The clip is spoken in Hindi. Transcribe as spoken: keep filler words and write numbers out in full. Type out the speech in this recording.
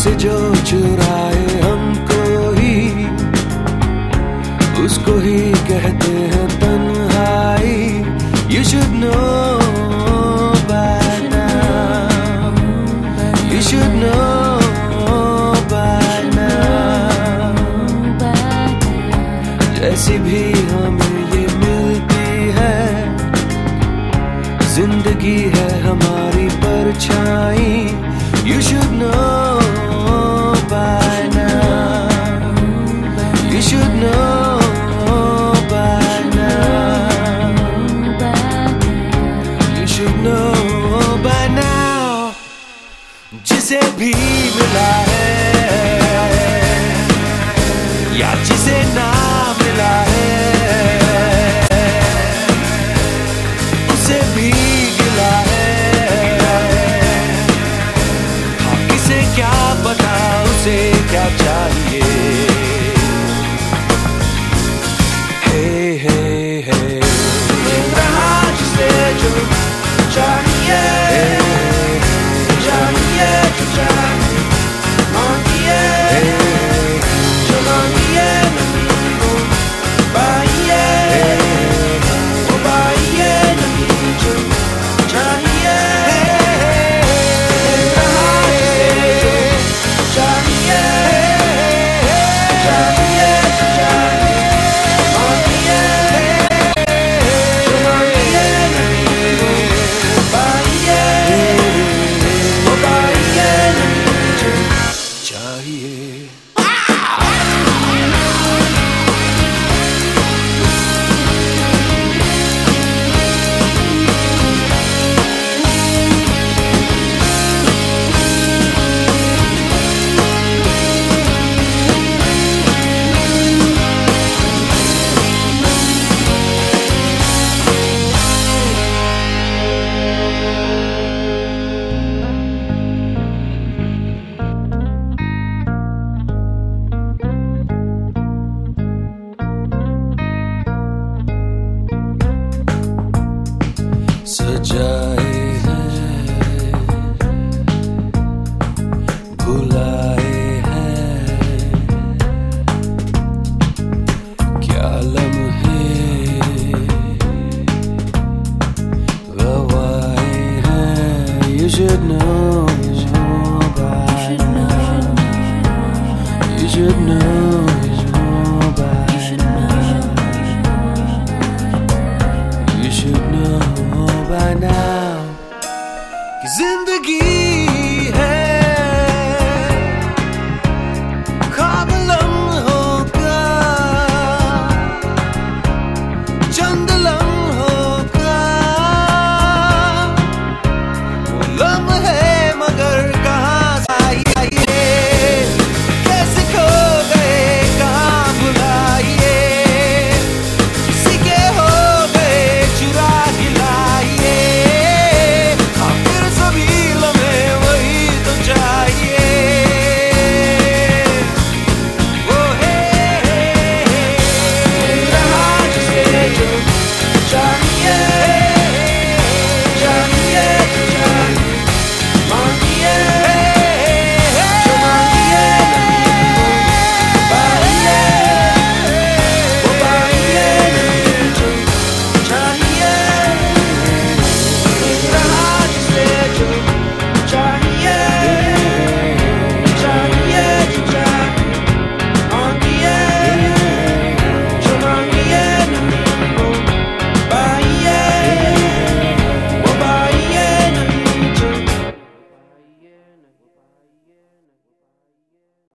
से जो चुराए हमको ही, उसको ही कहते हैं तन्हाई. You should know by now. You should know by now. जैसी भी हमें ये मिलती है, जिंदगी है हमारी परछाई. You should know by now. You should know by now. You should know by now. जिसे भी मिला है या जिसे ना मिला है, उसे भी गिला है. हाँ, किसे क्या पता उसे क्या चाहिए. Hey, hey, hey. जिसे जो चाहिए, चाहिए जो चाहिए, मांगिए जो मांगिए, नहीं हो पाइए, हो पाइए नहीं जो चाहिए. जिसे जो चाहिए, चाहिए जो चाहिए, मांगिए जो मांगिए, नहीं हो पाइए, हो पाइए नहीं जो चाहिए. सजाए